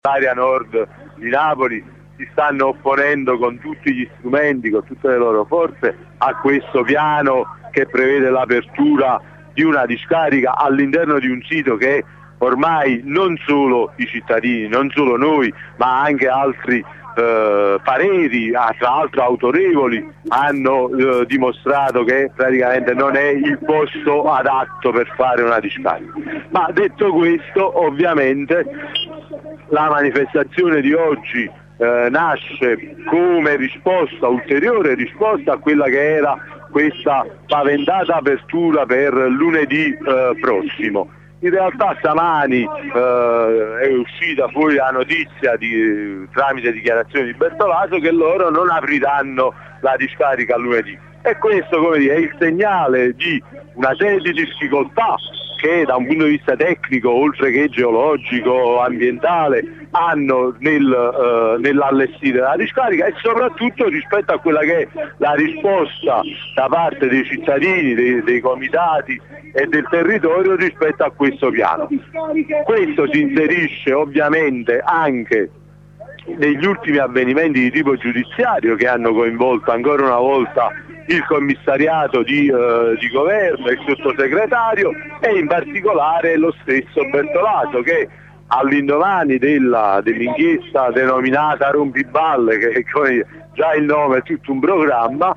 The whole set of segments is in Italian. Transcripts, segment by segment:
l'area nord di Napoli si stanno opponendo con tutti gli strumenti, con tutte le loro forze a questo piano che prevede l'apertura di una discarica all'interno di un sito che ormai non solo i cittadini, non solo noi, ma anche altri pareri, tra l'altro autorevoli, hanno dimostrato che praticamente non è il posto adatto per fare una discarica. Ma detto questo, ovviamente la manifestazione di oggi nasce come risposta, ulteriore risposta a quella che era questa paventata apertura per lunedì prossimo. In realtà stamani è uscita fuori la notizia tramite dichiarazioni di Bertolaso che loro non apriranno la discarica lunedì, e questo, come dire, è il segnale di una serie di difficoltà che da un punto di vista tecnico, oltre che geologico, ambientale, hanno nell'allestire la discarica, e soprattutto rispetto a quella che è la risposta da parte dei cittadini, dei comitati e del territorio rispetto a questo piano. Questo si inserisce ovviamente anche negli ultimi avvenimenti di tipo giudiziario che hanno coinvolto ancora una volta il commissariato di governo, il sottosegretario e in particolare lo stesso Bertolaso, che all'indomani dell'inchiesta denominata Rompiballe, che già il nome è tutto un programma,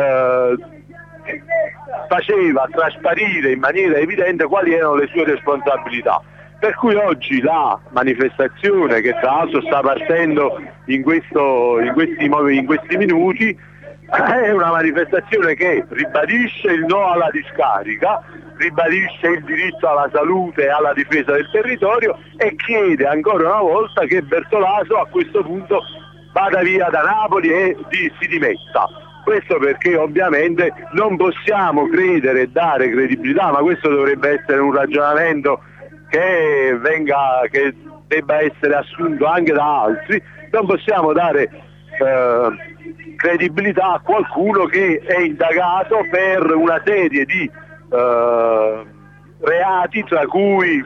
faceva trasparire in maniera evidente quali erano le sue responsabilità. Per cui oggi la manifestazione, che tra l'altro sta partendo in questi minuti, è una manifestazione che ribadisce il no alla discarica, ribadisce il diritto alla salute e alla difesa del territorio e chiede ancora una volta che Bertolaso a questo punto vada via da Napoli e si dimetta. Questo perché ovviamente non possiamo credere e dare credibilità, ma questo dovrebbe essere un ragionamento che debba essere assunto anche da altri. Non possiamo dare credibilità a qualcuno che è indagato per una serie di reati, tra cui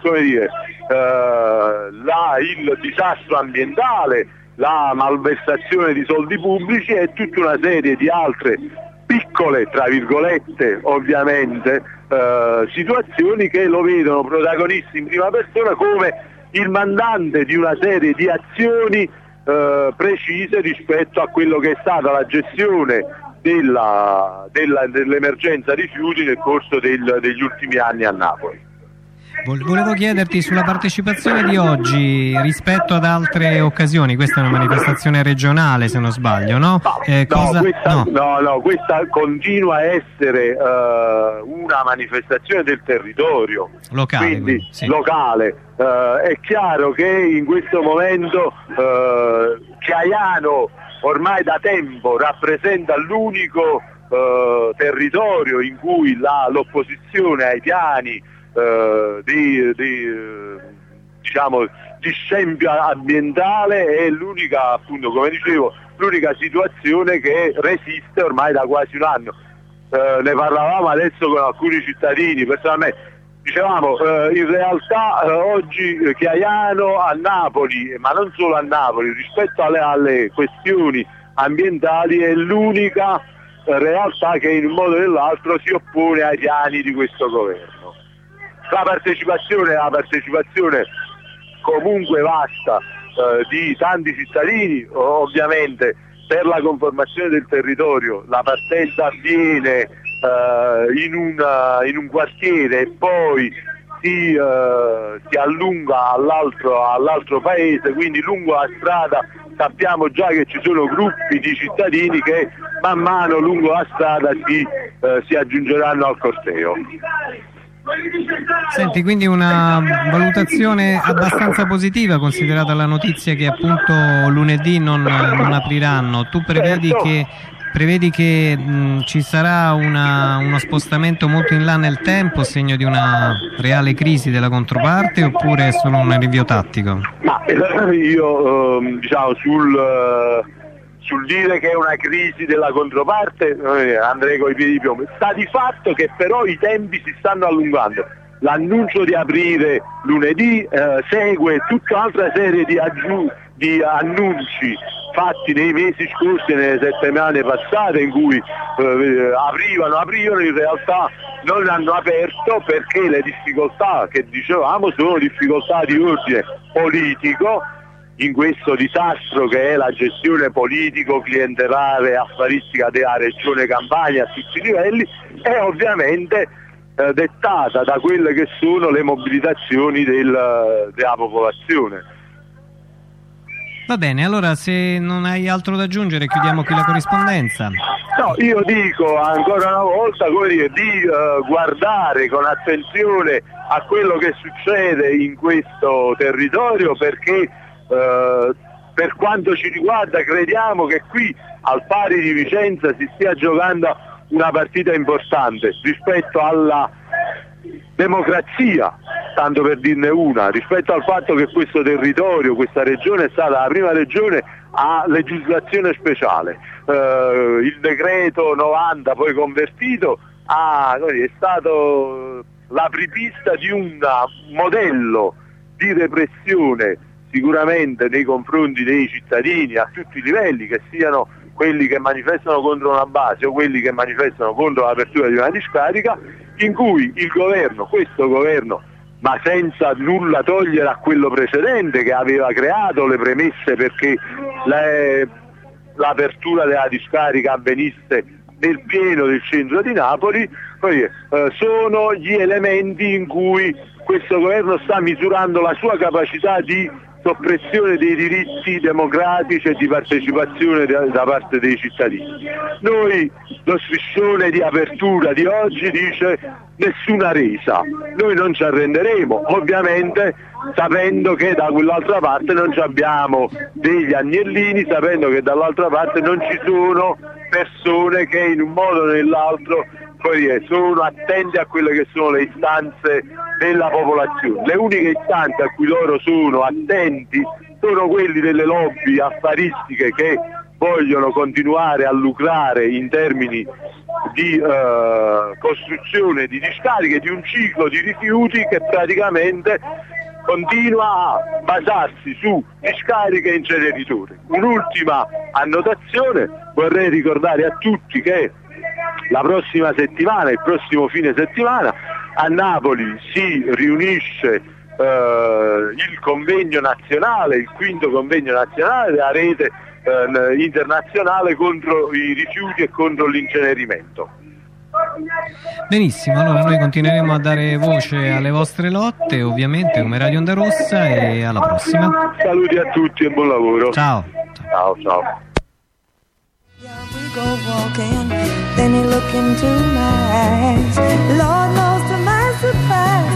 il disastro ambientale, la malversazione di soldi pubblici e tutta una serie di altre piccole, tra virgolette ovviamente, situazioni che lo vedono protagonista in prima persona come il mandante di una serie di azioni precise rispetto a quello che è stata la gestione dell'emergenza rifiuti nel corso degli ultimi anni a Napoli. Volevo chiederti sulla partecipazione di oggi rispetto ad altre occasioni. Questa è una manifestazione regionale, se non sbaglio, no? Questa continua a essere una manifestazione del territorio locale, quindi sì. Locale. È chiaro che in questo momento Chiaiano ormai da tempo rappresenta l'unico territorio in cui l'opposizione ai piani di scempio ambientale è l'unica, appunto, come dicevo, l'unica situazione che resiste ormai da quasi un anno. Ne parlavamo adesso con alcuni cittadini, personalmente dicevamo in realtà oggi Chiaiano a Napoli, ma non solo a Napoli, rispetto alle questioni ambientali è l'unica realtà che in un modo o nell'altro si oppone ai piani di questo governo. La partecipazione comunque vasta di tanti cittadini, ovviamente per la conformazione del territorio la partenza avviene in un quartiere e poi si allunga all'altro paese, quindi lungo la strada sappiamo già che ci sono gruppi di cittadini che man mano lungo la strada si aggiungeranno al corteo. Senti, quindi una valutazione abbastanza positiva considerata la notizia che appunto lunedì non apriranno. Tu prevedi che ci sarà uno spostamento molto in là nel tempo, segno di una reale crisi della controparte, oppure è solo un rinvio tattico? Ma io sul dire che è una crisi della controparte andrei coi piedi di piombo. Sta di fatto che però i tempi si stanno allungando. l'annuncio di aprire lunedì, segue tutta un'altra serie di annunci fatti nei mesi scorsi e nelle settimane passate, in cui aprivano, in realtà non hanno aperto perché le difficoltà che dicevamo sono difficoltà di ordine politico in questo disastro che è la gestione politico-clientelare e affaristica della regione Campania a tutti i livelli, e ovviamente dettata da quelle che sono le mobilitazioni della popolazione. Va bene, allora se non hai altro da aggiungere chiudiamo qui la corrispondenza. No, io dico ancora una volta di guardare con attenzione a quello che succede in questo territorio, perché per quanto ci riguarda crediamo che qui al pari di Vicenza si stia giocando una partita importante rispetto alla democrazia, tanto per dirne una, rispetto al fatto che questo territorio, questa regione è stata la prima regione a legislazione speciale. Il decreto 90 poi convertito è stato l'apripista di un modello di repressione sicuramente nei confronti dei cittadini a tutti i livelli, che siano quelli che manifestano contro una base o quelli che manifestano contro l'apertura di una discarica, in cui il governo, questo governo, ma senza nulla togliere a quello precedente che aveva creato le premesse perché l'apertura della discarica avvenisse nel pieno del centro di Napoli, sono gli elementi in cui questo governo sta misurando la sua capacità di soppressione dei diritti democratici e di partecipazione da parte dei cittadini. Noi, lo striscione di apertura di oggi dice nessuna resa, noi non ci arrenderemo, ovviamente sapendo che da quell'altra parte non ci abbiamo degli agnellini, sapendo che dall'altra parte non ci sono persone che in un modo o nell'altro sono attenti a quelle che sono le istanze della popolazione. Le uniche istanze a cui loro sono attenti sono quelli delle lobby affaristiche che vogliono continuare a lucrare in termini di costruzione di discariche, di un ciclo di rifiuti che praticamente continua a basarsi su discariche e inceneritori. Un'ultima annotazione, vorrei ricordare a tutti che la prossima settimana, il prossimo fine settimana, a Napoli si riunisce il convegno nazionale, il quinto convegno nazionale della rete internazionale contro i rifiuti e contro l'incenerimento. Benissimo, allora noi continueremo a dare voce alle vostre lotte, ovviamente come Radio Onda Rossa, e alla prossima. Saluti a tutti e buon lavoro. Ciao. Ciao. We go walking, then you look into my eyes. Lord knows to my surprise,